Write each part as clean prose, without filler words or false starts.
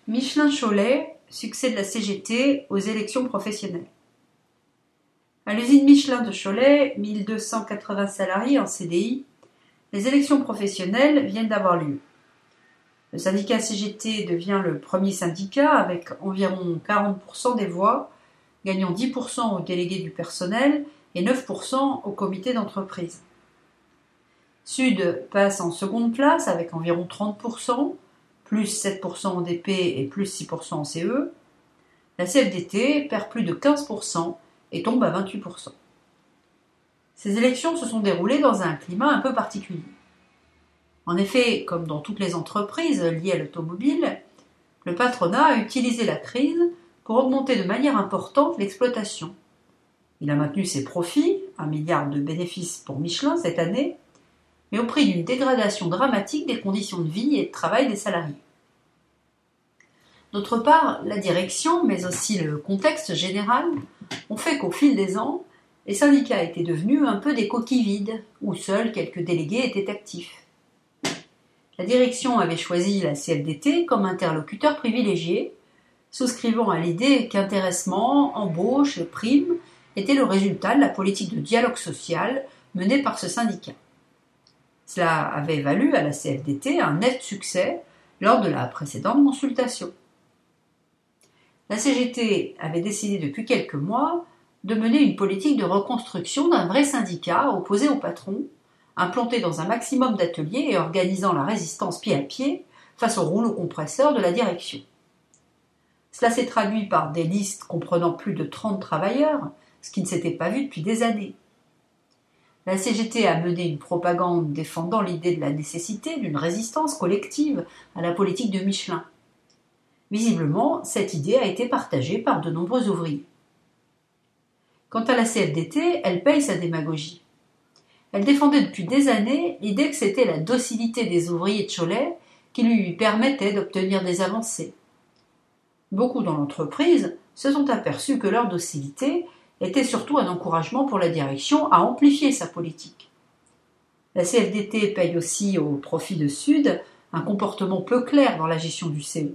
Michelin-Cholet, succès de la CGT aux élections professionnelles. À l'usine Michelin de Cholet, 1280 salariés en CDI, les élections professionnelles viennent d'avoir lieu. Le syndicat CGT devient le premier syndicat avec environ 40% des voix, gagnant 10% aux délégués du personnel et 9% au comité d'entreprise. Sud passe en seconde place avec environ 30%, plus 7% en DP et plus 6% en CE. La CFDT perd plus de 15% et tombe à 28%. Ces élections se sont déroulées dans un climat un peu particulier. En effet, comme dans toutes les entreprises liées à l'automobile, le patronat a utilisé la crise pour augmenter de manière importante l'exploitation. Il a maintenu ses profits, 1 milliard de bénéfices pour Michelin cette année, mais au prix d'une dégradation dramatique des conditions de vie et de travail des salariés. D'autre part, la direction, mais aussi le contexte général, ont fait qu'au fil des ans, les syndicats étaient devenus un peu des coquilles vides, où seuls quelques délégués étaient actifs. La direction avait choisi la CFDT comme interlocuteur privilégié, souscrivant à l'idée qu'intéressement, embauche et primes étaient le résultat de la politique de dialogue social menée par ce syndicat. Cela avait valu à la CFDT un net succès lors de la précédente consultation. La CGT avait décidé depuis quelques mois de mener une politique de reconstruction d'un vrai syndicat opposé au patron, implanté dans un maximum d'ateliers et organisant la résistance pied à pied face au rouleau compresseur de la direction. Cela s'est traduit par des listes comprenant plus de 30 travailleurs, ce qui ne s'était pas vu depuis des années. La CGT a mené une propagande défendant l'idée de la nécessité d'une résistance collective à la politique de Michelin. Visiblement, cette idée a été partagée par de nombreux ouvriers. Quant à la CFDT, elle paye sa démagogie. Elle défendait depuis des années l'idée que c'était la docilité des ouvriers de Cholet qui lui permettait d'obtenir des avancées. Beaucoup dans l'entreprise se sont aperçus que leur docilité était surtout un encouragement pour la direction à amplifier sa politique. La CFDT paye aussi au profit de Sud un comportement peu clair dans la gestion du CE.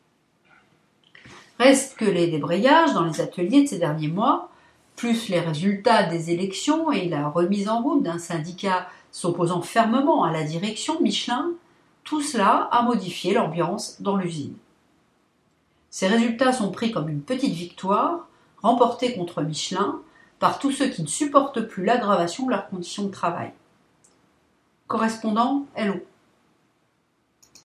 Reste que les débrayages dans les ateliers de ces derniers mois, plus les résultats des élections et la remise en route d'un syndicat s'opposant fermement à la direction Michelin, tout cela a modifié l'ambiance dans l'usine. Ces résultats sont pris comme une petite victoire, remportée contre Michelin, par tous ceux qui ne supportent plus l'aggravation de leurs conditions de travail. Correspondant, Hello.